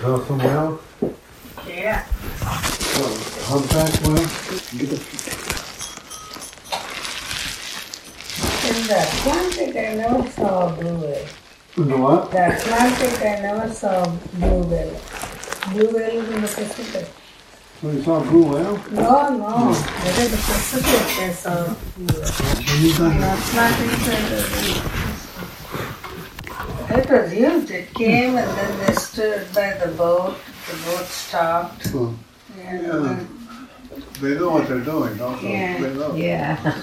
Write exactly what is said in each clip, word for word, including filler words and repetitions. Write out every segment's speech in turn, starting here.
that some well? Yeah. Humpback well? In the Atlantic, I never saw a blue whale. In the what? The Atlantic, I never saw a blue whale. Blue whale is in the Pacific. So you saw a blue whale? No, no. It is the Pacific, I saw blue whale. You In the Atlantic, it was huge. It came and then they stood by the boat. The boat stopped. Oh. And Yeah. then- They know what they're doing, don't they? Yeah. They know. Yeah.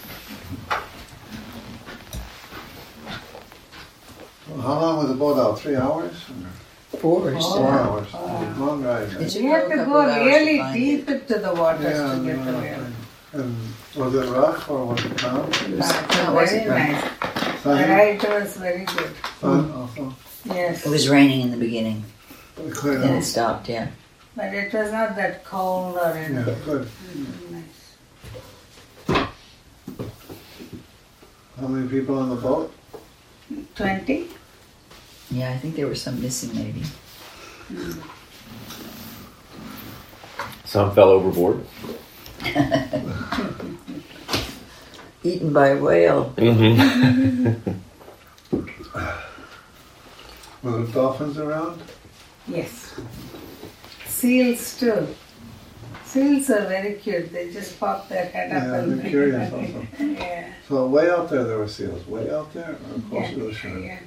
How long was the boat out? Three hours? Four or Oh. so. Four hours. Long ride. It's- You have to a couple go of hours to really find deep into the waters Yeah, to get the no, whale. and was it rough or was it calm? It was No, it very wasn't rough. nice. The Sun? ride was very good. Sun also? Yes. It was raining in the beginning, Clear and it out. stopped, yeah. But it was not that cold or Yeah, anything. good. Nice. How many people on the boat? Twenty? Yeah, I think there was some missing maybe. Some fell overboard. Eaten by a whale. Mm-hmm. Were there dolphins around? Yes. Seals too. Seals are very cute. They just pop their head up Yeah, and they're curious also. Yeah. So way out there there were seals. Way out there or close Yeah, to the shore? yeah.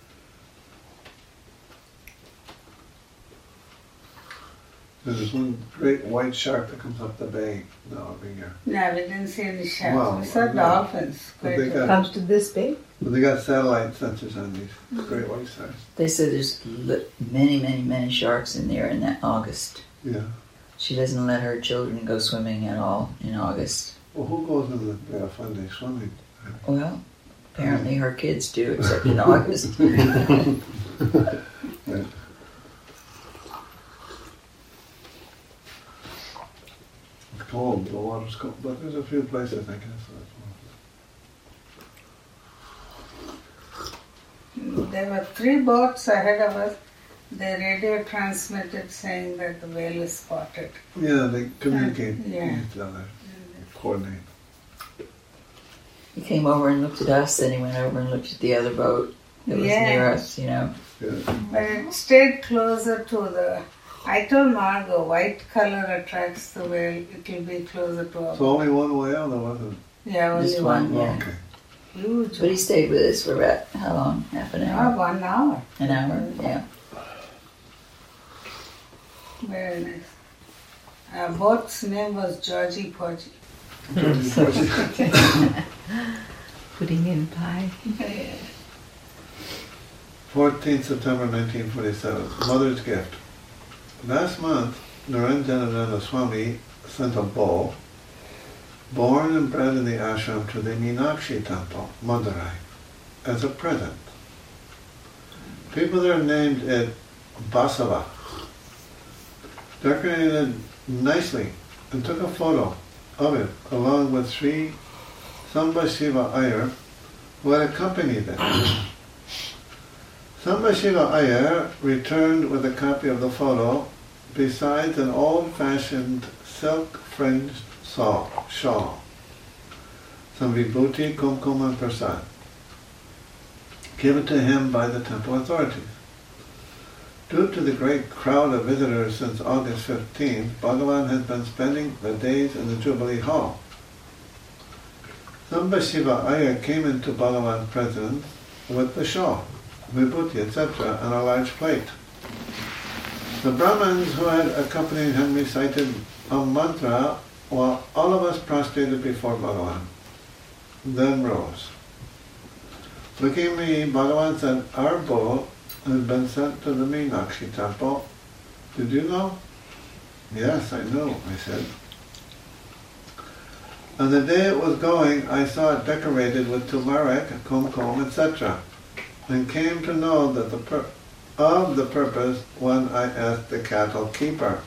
There's one great white shark that comes up the bay now every year. No, we didn't see any sharks. Wow. We saw No. dolphins. But Quite they a got- lot. Comes to this big? But they got satellite sensors on these great white sharks. They said there's li- many, many, many sharks in there in that August. Yeah. She doesn't let her children go swimming at all in August. Well, who goes in the they have fun day swimming? Well, apparently her kids do, except in August. Right. It's cold, the water's cold, but there's a few places I guess. There were three boats ahead of us. The radio transmitted saying that the whale is spotted. Yeah, they communicate Yeah. with each other, coordinate. He came over and looked at us, then he went over and looked at the other boat that was Yeah. near us, you know. Yeah. But it stayed closer to the. I told Margot, white color attracts the whale. It will be closer to our. So only one whale, there wasn't. Yeah, only Just one. one, yeah. Okay. Huge. But he stayed with us for about, how long? Half an Ah, hour? one hour. An hour, yeah. Very nice. Our boat's name was Georgie Porgy. Putting in pie. fourteenth September nineteen forty-seven, Mother's Gift. Last month, Narendrana Swami sent a bull, born and bred in the ashram, to the Meenakshi temple, Madurai, as a present. People there named it Basava, decorated it nicely, and took a photo of it along with Sri Sambashiva Iyer, who had accompanied it. Sambashiva Iyer returned with a copy of the photo, besides an old-fashioned silk-fringed shawl, some vibhuti, kumkum, and prasad, given to him by the temple authorities. Due to the great crowd of visitors since August fifteenth, Bhagavan has been spending the days in the Jubilee Hall. Sambashiva Iyer came into Bhagavan's presence with the shawl, vibhuti, et cetera, and a large plate. The Brahmins who had accompanied him recited a mantra while all of us prostrated before Bhagavan, then rose. Looking at me, Bhagavan said, our bull has been sent to the Meenakshi temple. Did you know? Yes, I know, I said. On the day it was going, I saw it decorated with turmeric, kumkum, et cetera, and came to know that the pur- of the purpose when I asked the cattle keeper.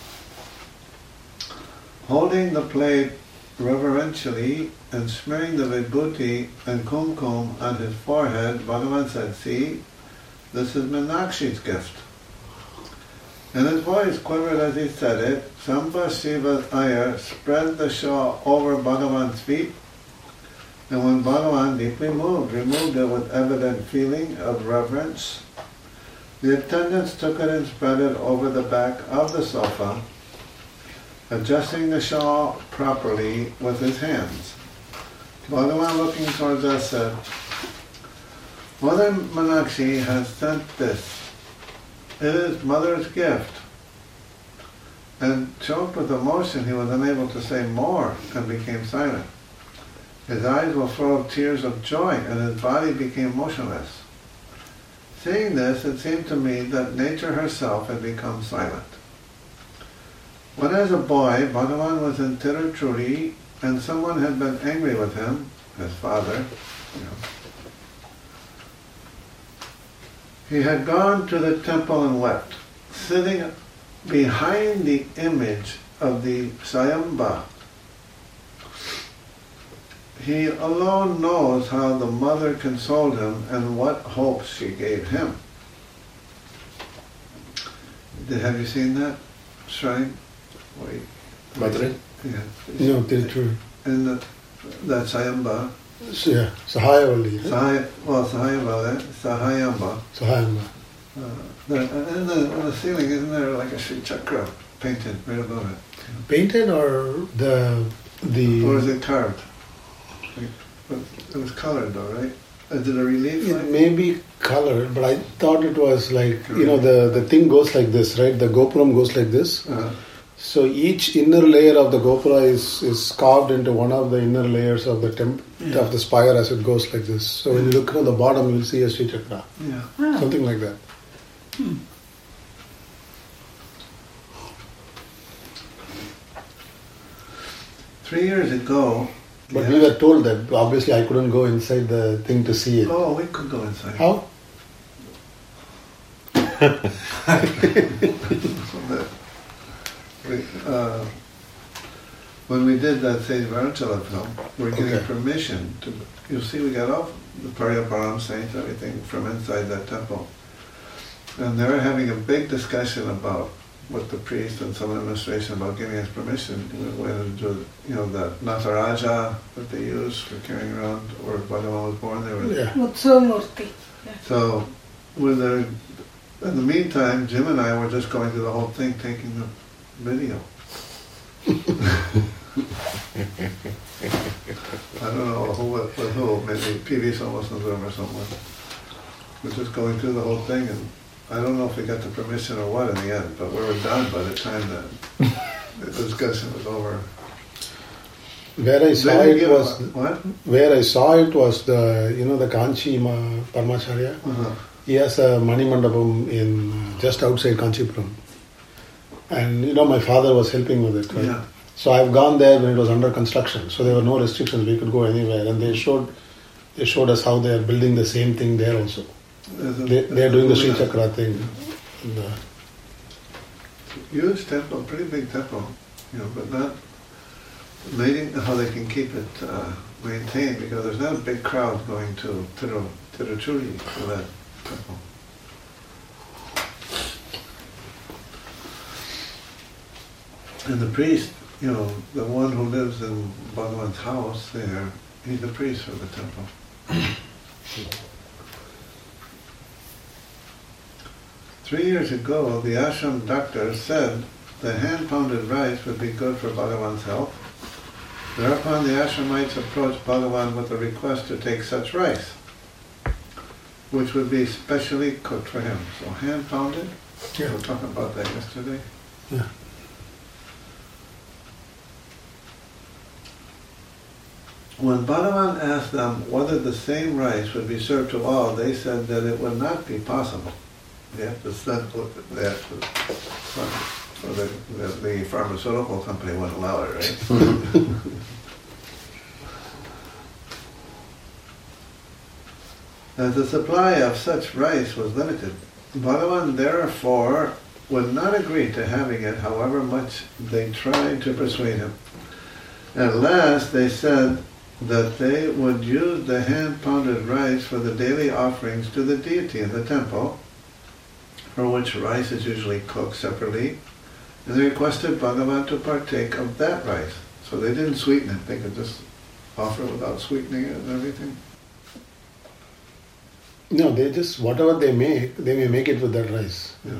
Holding the plate reverentially and smearing the vibhuti and kumkum on his forehead, Bhagavan said, see, this is Meenakshi's gift. And his voice quivered as he said it. Samba Shiva's ayah spread the shawl over Bhagavan's feet, and when Bhagavan, deeply moved, removed it with evident feeling of reverence, the attendants took it and spread it over the back of the sofa, adjusting the shawl properly with his hands. Bhagavan, looking towards us, said, Mother Meenakshi has sent this. It is Mother's gift. And choked with emotion, he was unable to say more and became silent. His eyes were full of tears of joy, and his body became motionless. Seeing this, it seemed to me that nature herself had become silent. When as a boy, Bhagavan was in Tiruchuri, and someone had been angry with him, his father, you know, he had gone to the temple and wept, sitting behind the image of the Sayamba. He alone knows how the mother consoled him and what hopes she gave him. Did, have you seen that shrine? Wait. Madurai? Yeah. No, Tiruchur. And the, that Sayamba, So, yeah, Sahayavalli. huh? Sahaya, well, Sahayamba, Sahayamba. Sahayama. Uh, there, and the, on the ceiling, isn't there like a Sri Chakra painted right above it? Painted or the the? Or is it carved? Like, but it was colored though, right? Is it a relief? It Like? may be colored, but I thought it was like, you know, the the thing goes like this, right? The gopuram goes like this. Uh, So each inner layer of the gopura is, is carved into one of the inner layers of the temp, Yeah. of the spire as it goes like this. So when you look at the bottom, you'll see a Sri Chakra, yeah. Ah, something like that. Three years ago. But yeah. we were told that obviously I couldn't go inside the thing to see it. Oh, we could go inside. How? we, uh, when we did that Sage Varachala film, we were getting Okay. permission to. You see, we got all the Paryaparam saints, everything from inside that temple, and they were having a big discussion about with the priest and some administration about giving us permission. We went to do, you know, the Nataraja that they use for carrying around where Bhagavan was born. They were Yeah. Utsavamurti. so. With the, in the meantime, Jim and I were just going through the whole thing, taking the video. I don't know who with, with who, maybe P V Somasundram or someone. We're just going through the whole thing, and I don't know if we got the permission or what in the end, but we were done by the time that the discussion was over. Where I saw They didn't it give was a- what? where I saw it was the you know the Kanchi Ma- Parmacharya. Uh-huh. He has a Mani Mandapam in uh, just outside Kanchipuram, and you know my father was helping with it. Right? Yeah. So I've gone there when it was under construction, so there were no restrictions. We could go anywhere, and they showed they showed us how they are building the same thing there also. There's a- They they are doing the Sri there's a- Chakra thing. And, uh, Huge temple, pretty big temple, you know, but not amazing how they can keep it uh, maintained because there's not a big crowd going to Tiru, Tiruchuri for that temple. And the priest, you know, the one who lives in Bhagavan's house there, he's the priest for the temple. Three years ago, the ashram doctor said the hand-pounded rice would be good for Bhagavan's health. Thereupon the ashramites approached Bhagavan with a request to take such rice, which would be specially cooked for him. So hand-pounded? Yeah. We were talking about that yesterday. yeah. When Bhagavan asked them whether the same rice would be served to all, they said that it would not be possible. They have to send, they have to, or the, the, the pharmaceutical company wouldn't allow it, right? As the supply of such rice was limited, Bhagavan therefore would not agree to having it, however much they tried to persuade him. At last they said that they would use the hand-pounded rice for the daily offerings to the deity in the temple, for which rice is usually cooked separately, and they requested Bhagavan to partake of that rice. So they didn't sweeten it, they could just offer without sweetening it and everything. No, they just, whatever they make, they may make it with that rice. Yeah.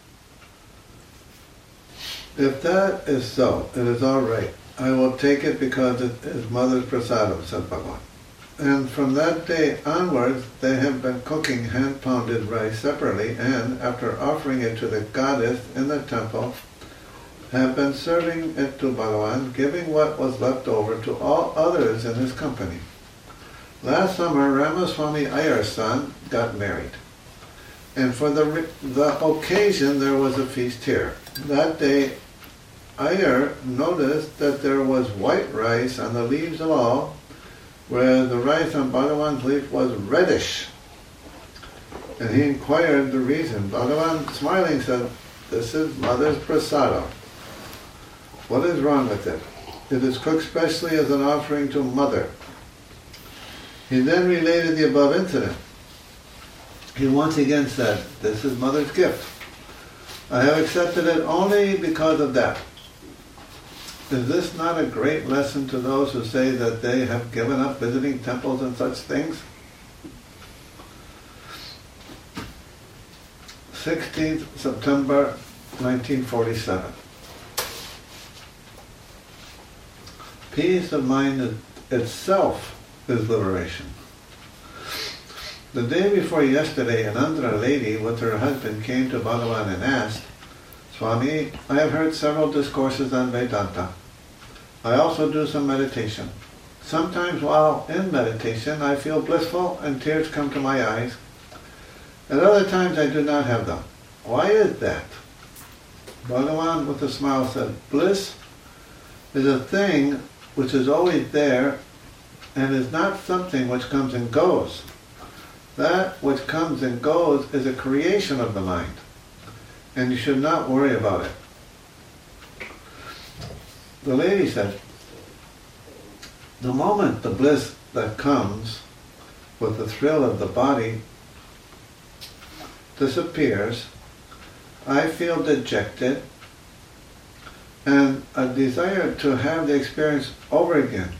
If that is so, it is all right. I will take it because it is Mother's prasadam, said Bhagavan. And from that day onwards, they have been cooking hand-pounded rice separately, and after offering it to the goddess in the temple, have been serving it to Bhagavan, giving what was left over to all others in his company. Last summer, Ramaswamy Iyer's son got married, and for the, the occasion there was a feast here. That day, Iyer noticed that there was white rice on the leaves of all, where the rice on Bhagavan's leaf was reddish. And he inquired the reason. Bhagavan, smiling, said, "This is Mother's prasadam. What is wrong with it? It is cooked specially as an offering to Mother." He then related the above incident. He once again said, "This is Mother's gift. I have accepted it only because of that." Is this not a great lesson to those who say that they have given up visiting temples and such things? sixteenth September nineteen forty-seven. Peace of mind itself is liberation. The day before yesterday, an Andhra lady with her husband came to Bhagavan and asked, "Swami, I have heard several discourses on Vedanta. I also do some meditation. Sometimes while in meditation I feel blissful and tears come to my eyes. At other times I do not have them. Why is that?" Bhagavan with a smile said, "Bliss is a thing which is always there and is not something which comes and goes. That which comes and goes is a creation of the mind, and you should not worry about it." The lady said, "The moment the bliss that comes with the thrill of the body disappears, I feel dejected and a desire to have the experience over again.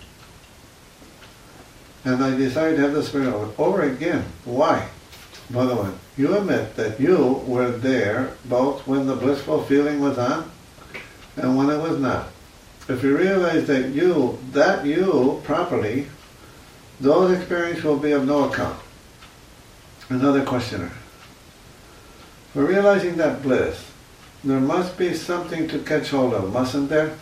And I desire to have this experience over, over again. Why?" Bhagavan, you admit that you were there both when the blissful feeling was on and when it was not. If you realize that you, that you properly, those experiences will be of no account. Another questioner. For realizing that bliss, there must be something to catch hold of, mustn't there?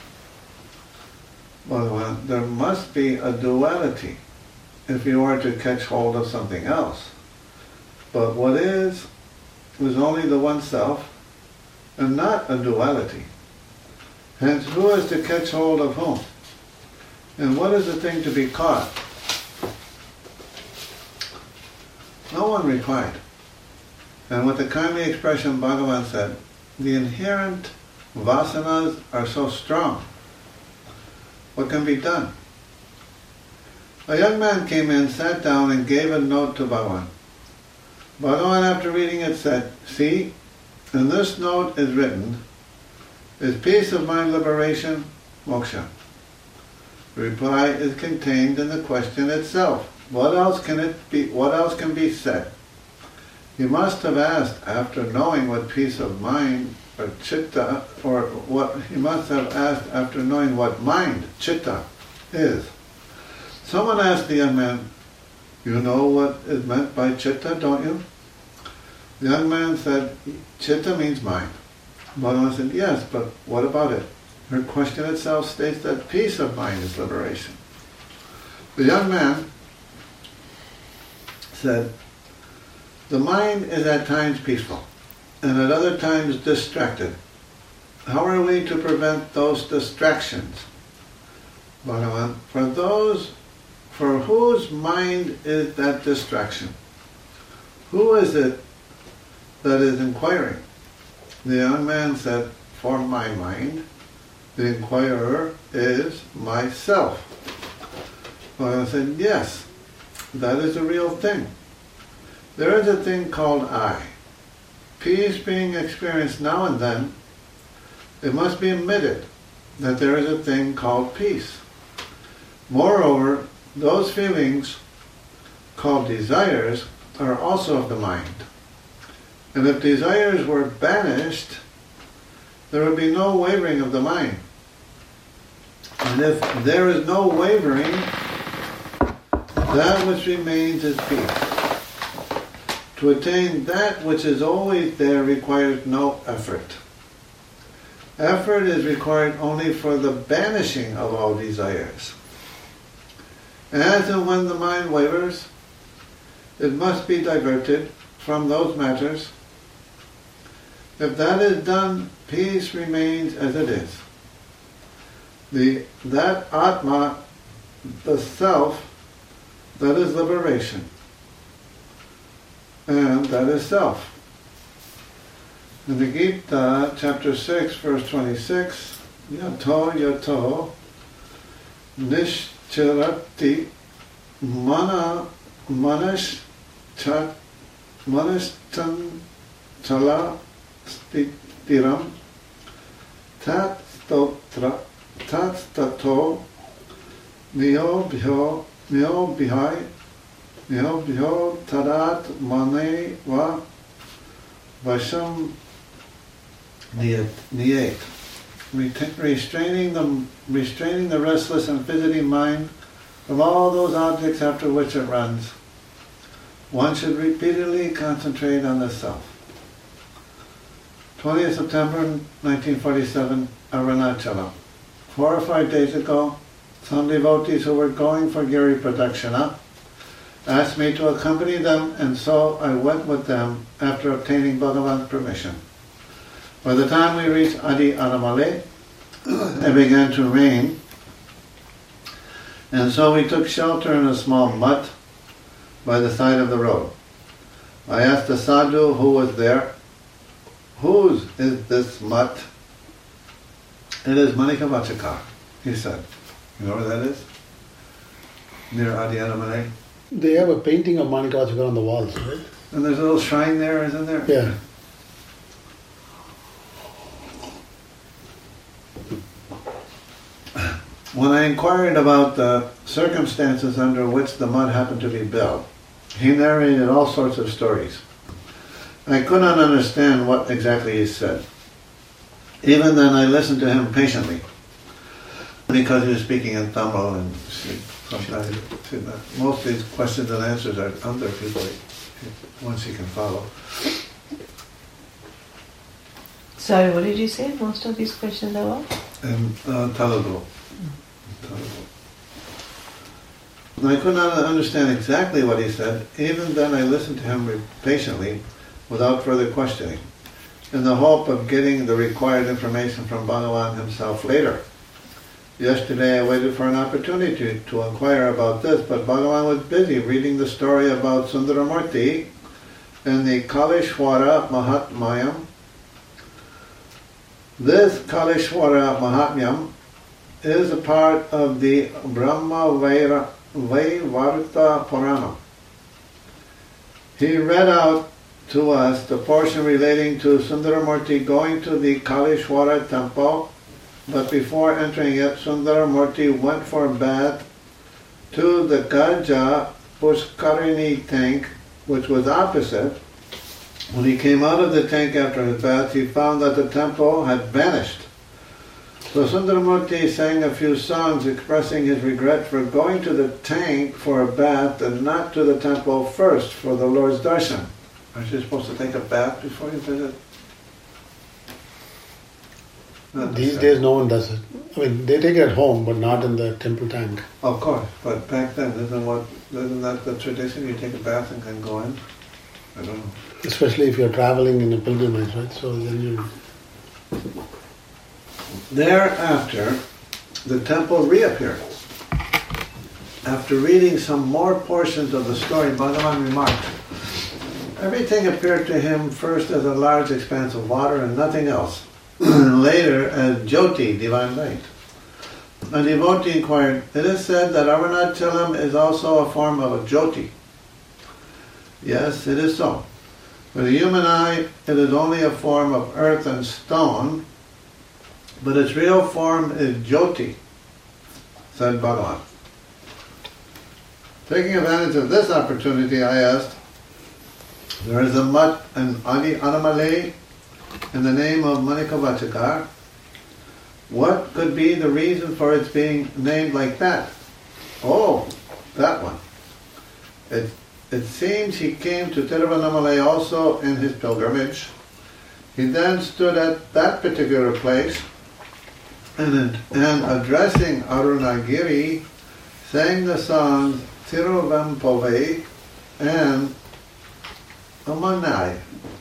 Well, there must be a duality if you are to catch hold of something else. But what is, is only the one self, and not a duality. Hence, who is to catch hold of whom? And what is the thing to be caught? No one replied. And with a kindly expression, Bhagavan said, "The inherent vasanas are so strong. What can be done?" A young man came in, sat down, and gave a note to Bhagavan. Bhagavan, after reading it, said, "See, in this note is written, is peace of mind liberation, moksha?" The reply is contained in the question itself. What else can it be? What else can be said? He must have asked after knowing what peace of mind or chitta, or what he must have asked after knowing what mind, chitta, is. Someone asked the young man, "You know what is meant by chitta, don't you?" The young man said, "Chitta means mind." Bhagavan said, "Yes, but what about it?" Her question itself states that peace of mind is liberation. The young man said, "The mind is at times peaceful, and at other times distracted. How are we to prevent those distractions?" Bhagavan, for those, for whose mind is that distraction? Who is it that is inquiring? The young man said, "For my mind, the inquirer is myself." Bhagavan said, "Yes, that is a real thing. There is a thing called I. peace being experienced now and then, it must be admitted that there is a thing called peace. Moreover, those feelings called desires are also of the mind. And if desires were banished, there would be no wavering of the mind. And if there is no wavering, that which remains is peace. To attain that which is always there requires no effort. Effort is required only for the banishing of all desires. As and when the mind wavers, it must be diverted from those matters. If that is done, peace remains as it is. The, that Atma, the self, that is liberation. And that is self. In the Gita, chapter six, verse twenty-six, Yato yato nishchirati mana manish chat manishtan chala stitiram tat stotra tat stato miyobhyo miyobhai miyobhyo tadat mane va vasham niyat. Restraining the, restraining the restless and fidgety mind from all those objects after which it runs, one should repeatedly concentrate on the self. twentieth September nineteen forty-seven, Arunachala. Four or five days ago, some devotees who were going for Giri Pradakshina asked me to accompany them, and so I went with them after obtaining Bhagavan's permission. By the time we reached Adi Anamale, it began to rain, and so we took shelter in a small mutt by the side of the road. I asked the sadhu who was there, "Whose is this mutt?" "It is Manika Vachaka," he said. You know where that is? Near Adi Anamale. They have a painting of Manika Vachaka on the walls, right? And there's a little shrine there, isn't there? Yeah. When I inquired about the circumstances under which the mud happened to be built, he narrated all sorts of stories. I could not understand what exactly he said. Even then I listened to him patiently, because he was speaking in Tamil, and sometimes most of these questions and answers are under people once you can follow. Sorry, what did you say? Most of these questions are what? In uh, Telugu. I could not understand exactly what he said. Even then I listened to him patiently, without further questioning, in the hope of getting the required information from Bhagavan himself later. Yesterday I waited for an opportunity to inquire about this, but Bhagavan was busy reading the story about Sundaramurti in the Kalishwara Mahatmyam. This Kalishwara Mahatmyam is a part of the Brahma Vaira, Vaivarta Purana. He read out to us the portion relating to Sundaramurti going to the Kalishwara temple, but before entering it, Sundaramurti went for a bath to the Gaja Pushkarini tank, which was opposite. When he came out of the tank after his bath, he found that the temple had vanished. So Sundaramurti sang a few songs expressing his regret for going to the tank for a bath and not to the temple first for the Lord's darshan. Aren't you supposed to take a bath before you visit? Not These days no one does it. I mean, they take it at home, but not in the temple tank. Of course, but back then, isn't what isn't that the tradition? You take a bath and can go in. I don't know. Especially if you're traveling in a pilgrimage, right? So then you... Thereafter, the temple reappeared. After reading some more portions of the story, Bhagavan remarked, everything appeared to him first as a large expanse of water and nothing else, and later as Jyoti, divine light. A devotee inquired, it is said that Arunachalam is also a form of a Jyoti. Yes, it is so. For the human eye, it is only a form of earth and stone, but its real form is Jyoti, said Bhagavan. Taking advantage of this opportunity, I asked, there is a mutt in Adi Anamalai in the name of Manikavachakar. What could be the reason for its being named like that? Oh, that one. It, it seems he came to Tiruvannamalai also in his pilgrimage. He then stood at that particular place and, and addressing Arunagiri, sang the songs Tiruvampavai and Amanai.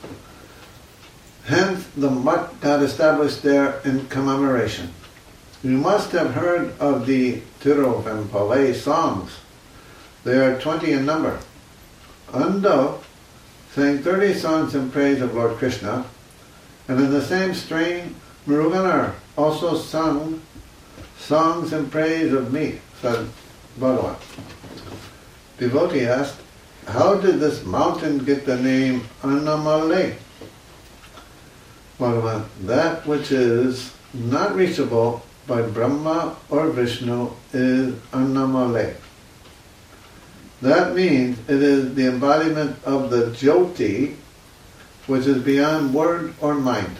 Hence the mutt got established there in commemoration. You must have heard of the Tiruvampavai songs. They are twenty in number. Ando sang thirty songs in praise of Lord Krishna, and in the same strain, Muruganar also sung songs in praise of me, said Bhagavan. Devotee asked, how did this mountain get the name Annamalai? Bhagavan, that which is not reachable by Brahma or Vishnu is Annamalai. That means it is the embodiment of the Jyoti, which is beyond word or mind.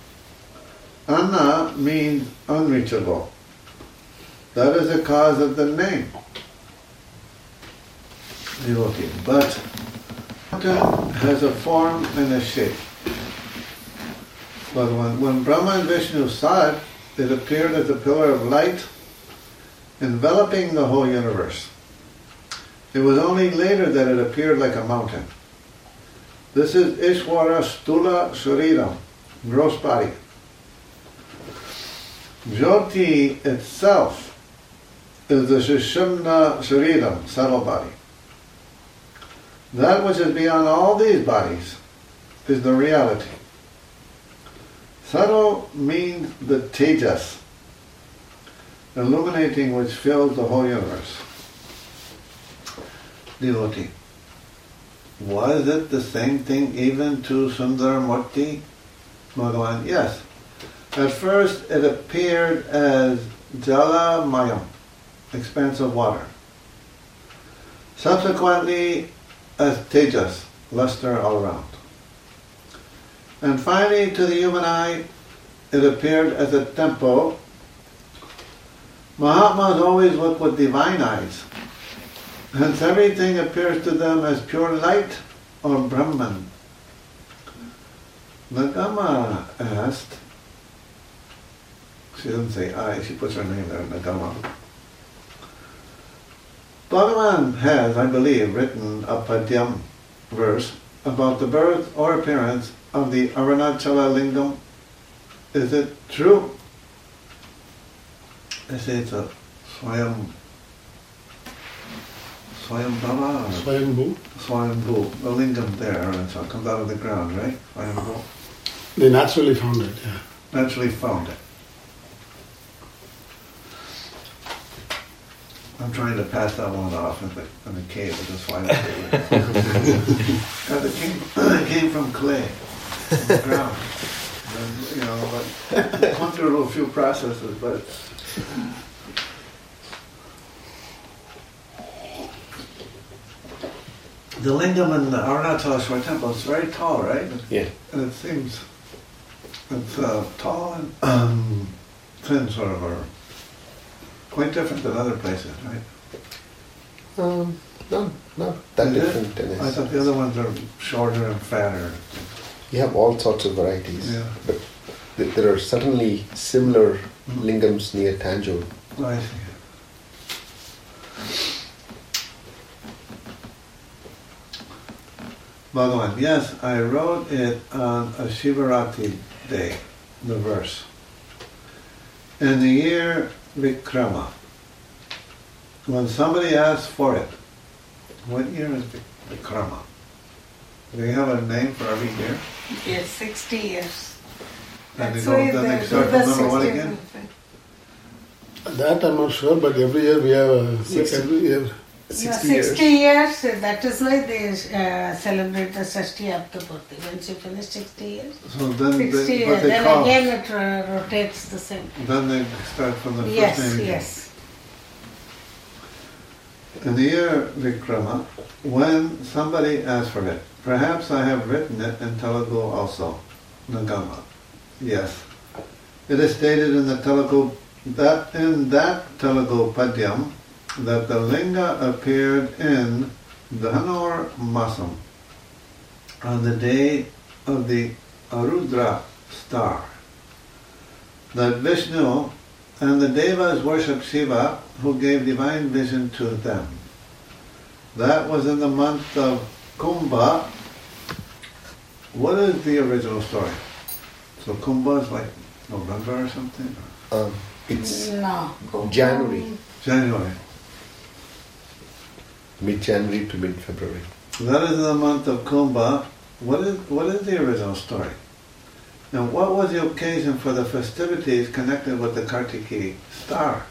Anna means unreachable. That is the cause of the name. Devotee. But mountain has a form and a shape. But when, when Brahma and Vishnu saw it, it appeared as a pillar of light enveloping the whole universe. It was only later that it appeared like a mountain. This is Ishwara Stula Shariram, gross body. Jyoti itself is the Sushumna Shariram, subtle body. That which is beyond all these bodies is the reality. Subtle means the tejas, illuminating which fills the whole universe. Devotee. Was it the same thing even to Sundaramurti? Bhagavan, yes. At first it appeared as Jala Mayam, expanse of water. Subsequently as Tejas, luster all around. And finally to the human eye it appeared as a temple. Mahatmas always look with divine eyes. Hence everything appears to them as pure light or Brahman. Nagama asked, she doesn't say I, she puts her name there, Nagama. Bhagavan has, I believe, written a Padyam verse about the birth or appearance of the Arunachala Lingam. Is it true? They say it's a Swayam Swayambhava? Swayambhu. Swayambhu. The lingam there, Arunachala, comes out of the ground, right? Swayambhu. They naturally found it, yeah. Naturally found it. I'm trying to pass that one off in the, in the cave with the Swayambhu. Because it came, it came from clay, from the ground. And, you know, but went through a few processes, but the lingam in the Arunachaleshwar temple is very tall, right? Yeah. And it seems it's uh, tall and um, thin, sort of, or quite different than other places, right? Um, no, not that Is it? different. in I its- thought the other ones are shorter and fatter. You have all sorts of varieties, Yeah. but th- there are certainly similar Mm. lingams near Tanjore. Oh, I see. Bhagavan, yes, I wrote it on a Shivarati day, the verse. In the year Vikrama, when somebody asks for it, what year is Vik- Vikrama? Do they have a name for every year? Yes, sixty years. And they That's go, why then they they do start the from number one sixty. again? That I'm not sure, but every year we have a, Six. every year sixty, sixty years. years, that is why they uh, celebrate the Shashti Aptapurti. When she finished sixty years, So then sixty they, years, but they then call, again it uh, rotates the same. then they start from the first Yes, name again. yes. In the year Vikrama, when somebody asks for it, perhaps I have written it in Telugu also, Nagama. Yes. It is stated in the Telugu, that in that Telugu Padyam, that the linga appeared in Dhanur Masam, on the day of the Arudra star, that Vishnu and the Devas worshipped Shiva, who gave divine vision to them. That was in the month of Kumbha. What is the original story? So Kumbha is like November or something? Um, it's No. January, January. mid-January to mid-February. That is in the month of Kumbha. What is, what is the original story? Now, what was the occasion for the festivities connected with the Kartiki star?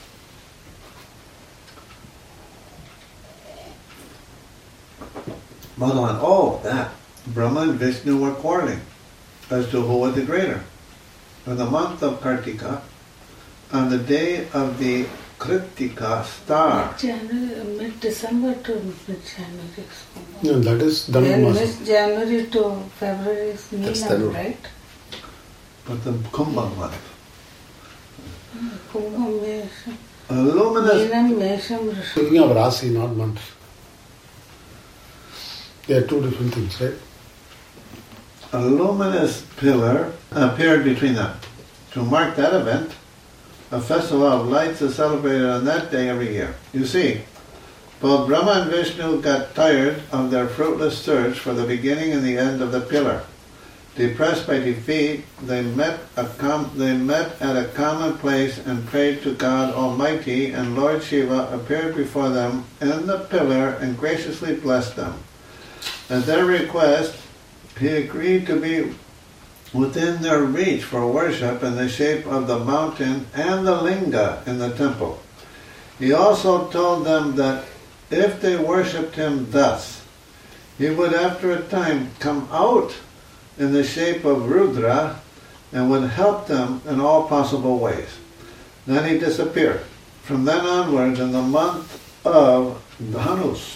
Bhagavan, oh, that. Brahma and Vishnu were quarreling as to who was the greater. In the month of Kartika, on the day of the Kritika star, January, mid-December to mid-January. Yeah, that is Dhanur Then Masam. mid-January to February is That's Meenam, Dhanur. right? but the Kumbha month. Kumbha, Mesham. A luminous Meenam, Mesham, Rishabh. Speaking of Rasi, not months. They are two different things, right? A luminous pillar appeared between them. To mark that event, a festival of lights is celebrated on that day every year. You see, both Brahma and Vishnu got tired of their fruitless search for the beginning and the end of the pillar. Depressed by defeat, they met, a com- they met at a common place and prayed to God Almighty, and Lord Shiva appeared before them in the pillar and graciously blessed them. At their request, he agreed to be within their reach for worship in the shape of the mountain and the linga in the temple. He also told them that if they worshipped him thus, he would after a time come out in the shape of Rudra and would help them in all possible ways. Then he disappeared. From then onwards, in the month of Dhanus,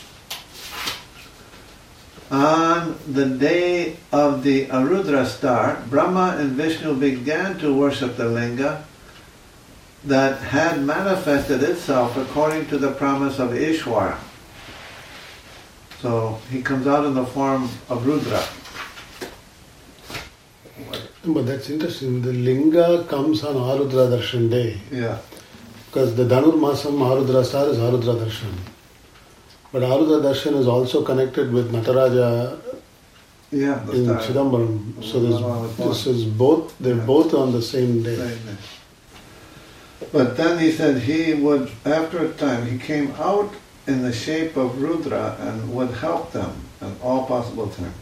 on the day of the Arudra star, Brahma and Vishnu began to worship the linga that had manifested itself according to the promise of Ishwara. So he comes out in the form of Rudra. But that's interesting. The Linga comes on Arudra Darshan day. Yeah. Because the Dhanur Masam Arudra star is Arudra Darshan. But Arudra Darshan is also connected with Nataraja Yeah, the in star. Chidambaram. So Oh, there's, this is both, they're Yeah. both on the same day. Right, right. But then he said he would, after a time, he came out in the shape of Rudra and would help them in all possible time.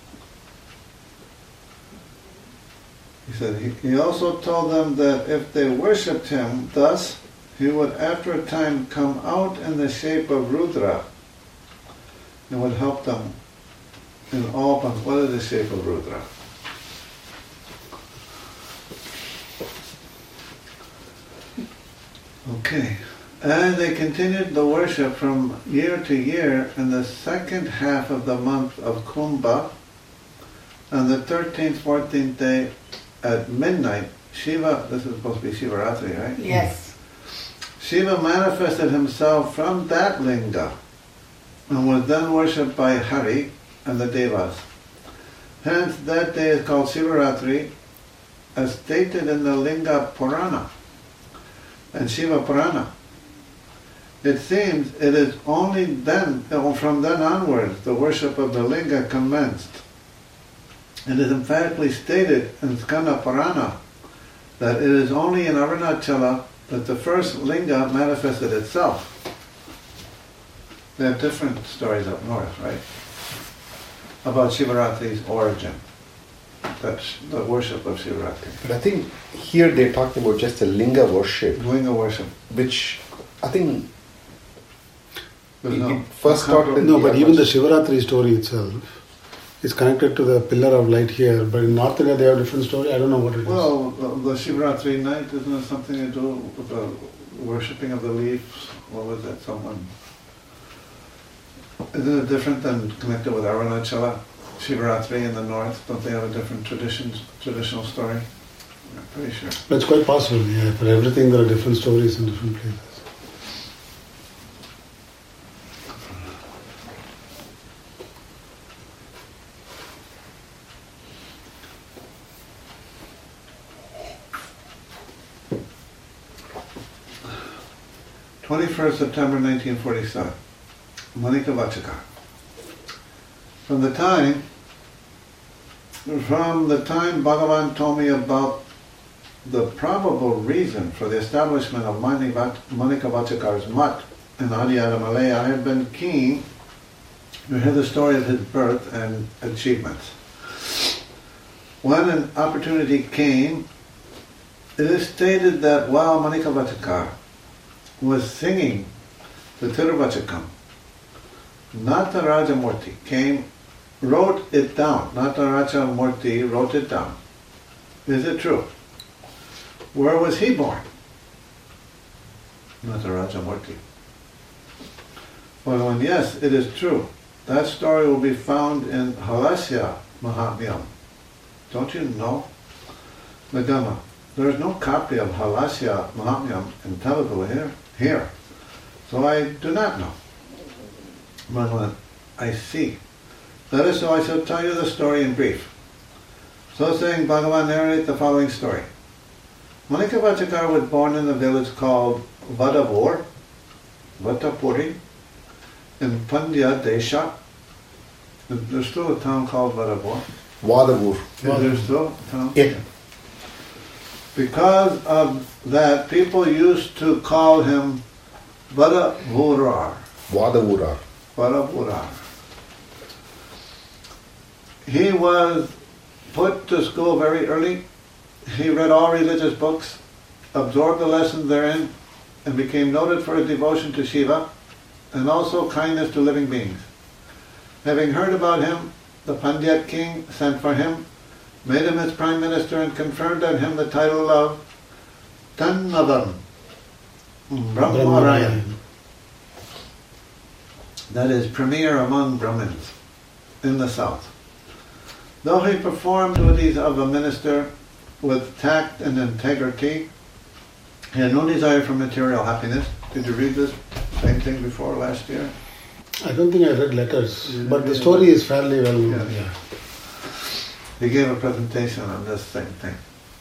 He said he, he also told them that if they worshipped him thus, he would after a time come out in the shape of Rudra and would help them in all possible. What is the shape of Rudra? Okay. And they continued the worship from year to year in the second half of the month of Kumbha. On the thirteenth, fourteenth day at midnight, Shiva, this is supposed to be Shivaratri, right? Yes. Shiva manifested himself from that linga and was then worshipped by Hari and the Devas. Hence, that day is called Shivaratri, as stated in the Linga Purana and Shiva Purana. It seems it is only then, from then onwards, the worship of the linga commenced. It is emphatically stated in Skanda Purana that it is only in Arunachala that the first linga manifested itself. They have different stories up north, right? About Shivaratri's origin. That's the worship of Shivaratri. But I think here they're talking about just the linga worship, Linga worship. which I think There's It, no- it first no started in No, but even the Yamash. Shivaratri story itself is connected to the pillar of light here. But in North India, they have a different story. I don't know what it is. Well, the, the Shivaratri night, isn't it something to do with the worshipping of the leaves? What was that? Someone. Isn't it different than connected with Arunachala? Shivaratri in the north, don't they have a different traditions, traditional story? I'm pretty sure. But it's quite possible. Yeah, for everything there are different stories in different places. twenty-first September nineteen forty-seven, Manikavachakar. From the time, from the time Bhagavan told me about the probable reason for the establishment of Manivat- Manikavachakar's mutt in Adiyada Malaya, I have been keen to hear the story of his birth and achievements. When an opportunity came, it is stated that while Manikavachakar was singing the Tiruvachakam, Nataraja Murti came, wrote it down. Nataraja Murti wrote it down. Is it true? Where was he born? Nataraja Murti. Well, yes, it is true. That story will be found in Halasya Mahatmyam. Don't you know? Nagama, there is no copy of Halasya Mahatmyam in Telugu here. Here. So I do not know. Bhagavan, I see. That is so I shall tell you the story in brief. So saying, Bhagavan narrates the following story. Manikavachakar was born in a village called Vadavur, Vatapuri, in Pandya Desha. There's still a town called Vadavur. Vadavur. Is there still a town? Yeah. Because of that, people used to call him Vadavurar. Vadavurar. Vadavurar. He was put to school very early. He read all religious books, absorbed the lessons therein, and became noted for his devotion to Shiva and also kindness to living beings. Having heard about him, the Pandyat king sent for him, made him his prime minister, and conferred on him the title of Tannavam Brahmarayan. That is, premier among Brahmins in the south. Though he performed duties of a minister with tact and integrity, he had no desire for material happiness. Did you read this same thing before last year? I don't think I read letters, You but the didn't? story is fairly well known. Yeah. Yeah. He gave a presentation on this same thing.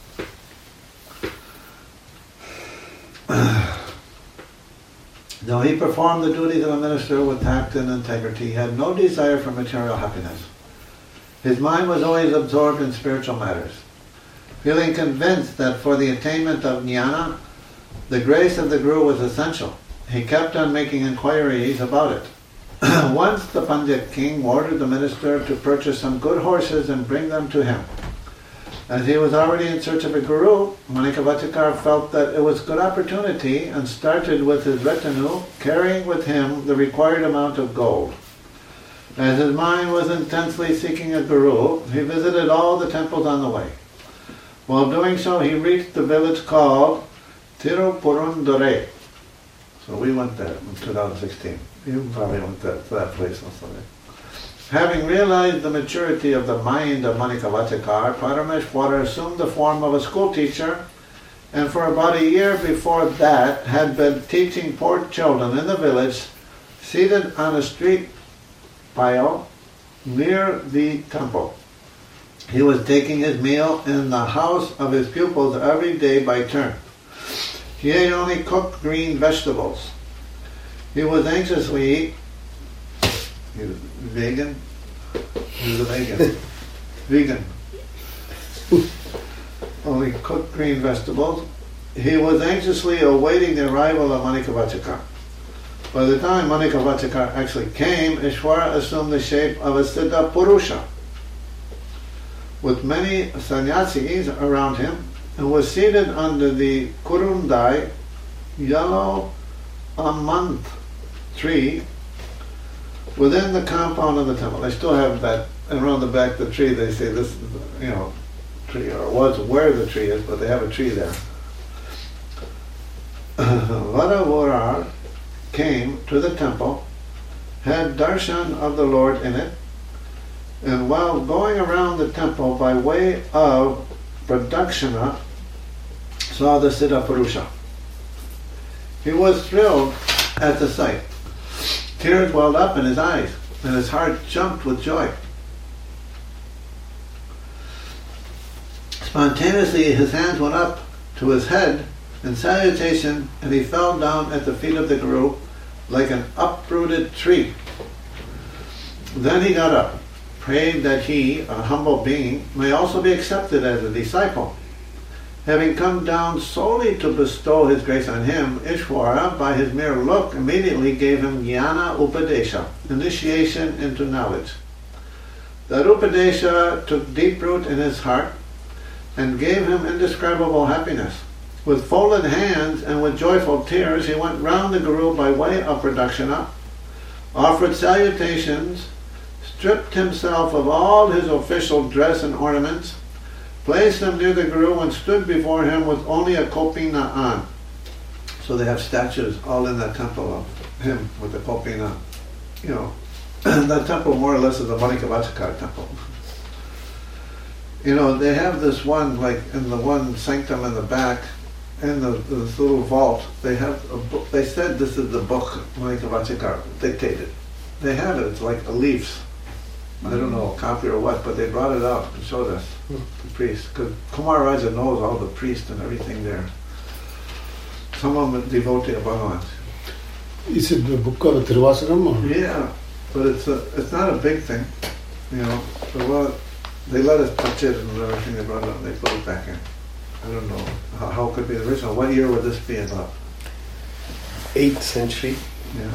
Though he performed the duties of a minister with tact and integrity, he had no desire for material happiness. His mind was always absorbed in spiritual matters. Feeling convinced that for the attainment of jnana, the grace of the Guru was essential, he kept on making inquiries about it. Once the Pandit king ordered the minister to purchase some good horses and bring them to him. As he was already in search of a guru, Manikavachakar felt that it was a good opportunity and started with his retinue, carrying with him the required amount of gold. As his mind was intensely seeking a guru, he visited all the temples on the way. While doing so, he reached the village called Tirupurundare. So we went there in two thousand sixteen. You probably went there, to that place also. Having realized the maturity of the mind of Manikavachakar, Parameshwara assumed the form of a school teacher, and for about a year before that had been teaching poor children in the village, seated on a street pile near the temple. He was taking his meal in the house of his pupils every day by turn. He ate only cooked green vegetables. He was anxiously, he was vegan, he was a vegan, vegan, only cooked green vegetables. He was anxiously awaiting the arrival of Manikavachakar. By the time Manikavachakar actually came, Ishwara assumed the shape of a Siddha Purusha, with many sannyasis around him, and was seated under the Kurundai yellow amanth tree within the compound of the temple. They still have that, and around the back of the tree, they say this is, the, you know, tree, or was where the tree is, but they have a tree there. Vadavura came to the temple, had darshan of the Lord in it, and while going around the temple by way of Pradakshina, saw the Siddha Purusha. He was thrilled at the sight. Tears welled up in his eyes, and his heart jumped with joy. Spontaneously his hands went up to his head in salutation, and he fell down at the feet of the Guru like an uprooted tree. Then he got up, prayed that he, a humble being, may also be accepted as a disciple. Having come down solely to bestow his grace on him, Ishwara, by his mere look, immediately gave him Jnana Upadesha, initiation into knowledge. That Upadesha took deep root in his heart and gave him indescribable happiness. With folded hands and with joyful tears, he went round the Guru by way of Pradakshina, offered salutations, stripped himself of all his official dress and ornaments, placed him near the Guru, and stood before him with only a kopina on. So they have statues all in that temple of him with the kopina. You know, that temple more or less is the Manikavachakar temple. You know, they have this one, like in the one sanctum in the back, in the, this little vault, they have a book. They said this is the book Manikavachakar dictated. They have it, it's like a leaves. I don't know, a copy or what, but they brought it out and showed us, the priest. Because Kumar Raja knows all the priests and everything there. Some of them are devotee of Bhagavan. Is it the book of Thiruvasaram? Or? Yeah, but it's a, it's not a big thing, you know. So, well, they let us touch it and everything. They brought it out, they put it back in. I don't know how, how it could be the original. What year would this be about? eighth century. Yeah.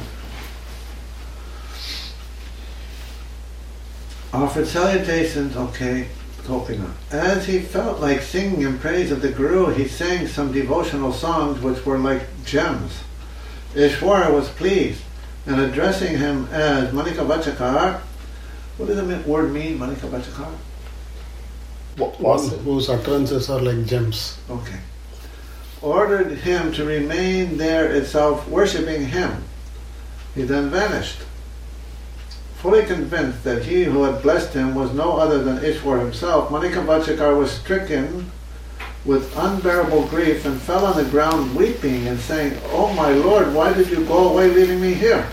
Offered salutations, okay, Gopinath. As he felt like singing in praise of the Guru, he sang some devotional songs which were like gems. Ishwara was pleased, and addressing him as Manikavachakar, what does the word mean, Manikavachakar? What One was it? whose utterances are like gems. Okay. Ordered him to remain there itself, worshipping him. He then vanished. Fully convinced that he who had blessed him was no other than Ishwar himself, Manikavachakar was stricken with unbearable grief and fell on the ground weeping and saying, "Oh my Lord, why did you go away leaving me here?"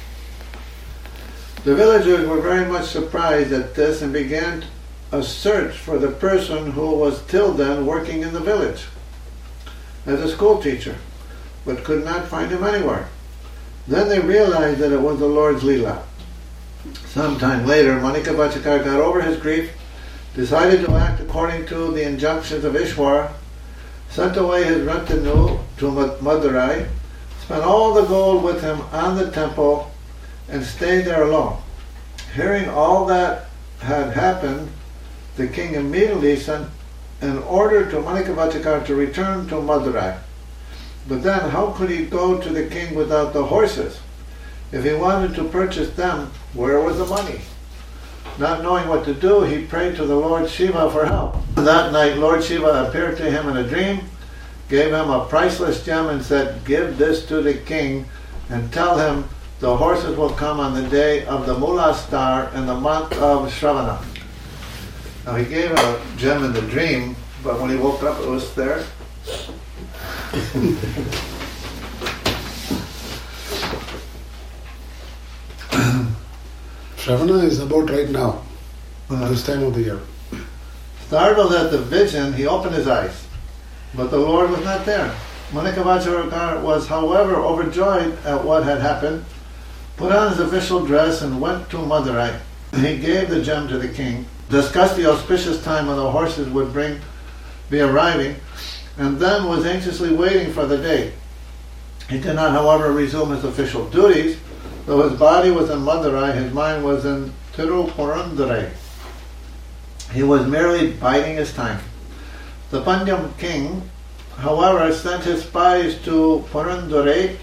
The villagers were very much surprised at this and began a search for the person who was till then working in the village as a school teacher, but could not find him anywhere. Then they realized that it was the Lord's Leela. Sometime later, Manikavachakar got over his grief, decided to act according to the injunctions of Ishwar, sent away his retinue to Madurai, spent all the gold with him on the temple, and stayed there alone. Hearing all that had happened, the king immediately sent an order to Manikavachakar to return to Madurai. But then, how could he go to the king without the horses? If he wanted to purchase them, where was the money? Not knowing what to do, he prayed to the Lord Shiva for help. That night, Lord Shiva appeared to him in a dream, gave him a priceless gem and said, "Give this to the king and tell him the horses will come on the day of the Mula star in the month of Shravana." Now he gave a gem in the dream, but when he woke up it was there. Shravana is about right now, Uh, this time of the year. Startled at the vision, he opened his eyes, but the Lord was not there. Manikavachakar was, however, overjoyed at what had happened, put on his official dress and went to Madurai. He gave the gem to the king, discussed the auspicious time when the horses would bring, be arriving, and then was anxiously waiting for the day. He did not, however, resume his official duties. Though his body was in Madurai, his mind was in Tirupurundurai. He was merely biding his time. The Pandyam king, however, sent his spies to Purundurai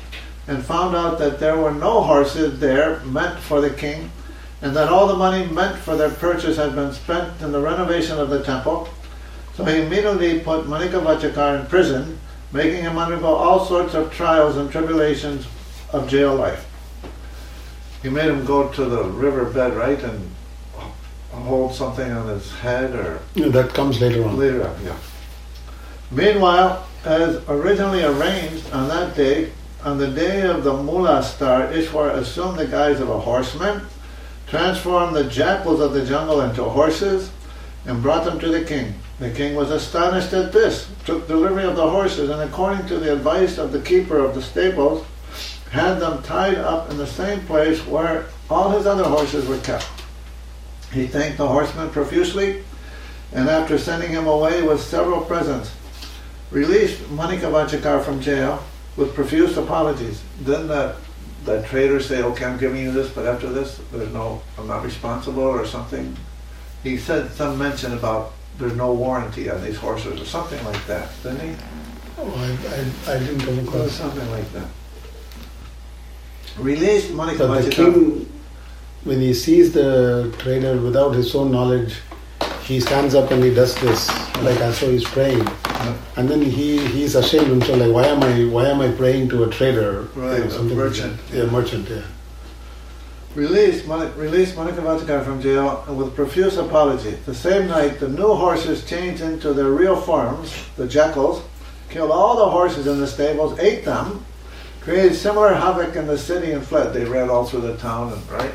and found out that there were no horses there meant for the king, and that all the money meant for their purchase had been spent in the renovation of the temple. So he immediately put Manikavachakar in prison, making him undergo all sorts of trials and tribulations of jail life. He made him go to the riverbed, right, and hold something on his head, or Yeah, that comes later on. later on, yeah. Meanwhile, as originally arranged on that day, on the day of the Mula star, Ishwar assumed the guise of a horseman, transformed the jackals of the jungle into horses, and brought them to the king. The king was astonished at this, took delivery of the horses, and according to the advice of the keeper of the stables, had them tied up in the same place where all his other horses were kept. He thanked the horseman profusely, and after sending him away with several presents, released Manikavachakar from jail with profuse apologies. Didn't that, that trader say, okay, I'm giving you this, but after this, there's no, I'm not responsible or something? He said some mention about there's no warranty on these horses or something like that, didn't he? Oh, I, I, I didn't come It was across. something like that. Released But the Manikavachakar. king, when he sees the trader without his own knowledge, he stands up and he does this, like as though he's praying. And then he he's ashamed himself, like why am I why am I praying to a trader? Right, a something like merchant. that. Yeah, merchant, yeah. Released, Mani- released Manikavachakar from jail and with profuse apology. The same night, the new horses changed into their real forms, the jackals, killed all the horses in the stables, ate them, created similar havoc in the city and fled. They ran all through the town, and right?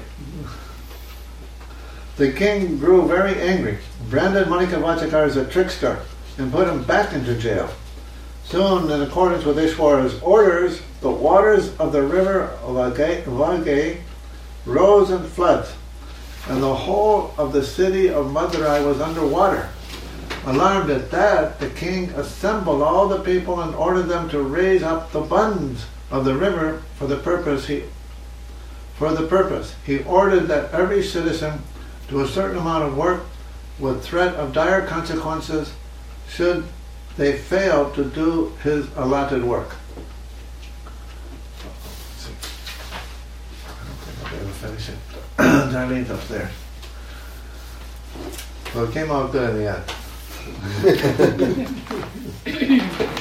The king grew very angry, branded Manikavachakar as a trickster, and put him back into jail. Soon, in accordance with Ishwar's orders, the waters of the river Vagay, Vagay rose in floods, and the whole of the city of Madurai was under water. Alarmed at that, the king assembled all the people and ordered them to raise up the bunds of the river for the purpose he for the purpose. He ordered that every citizen do a certain amount of work with threat of dire consequences should they fail to do his allotted work. I don't think I'll be able to finish it. Darlene's upstairs. Well, it came out good in the end.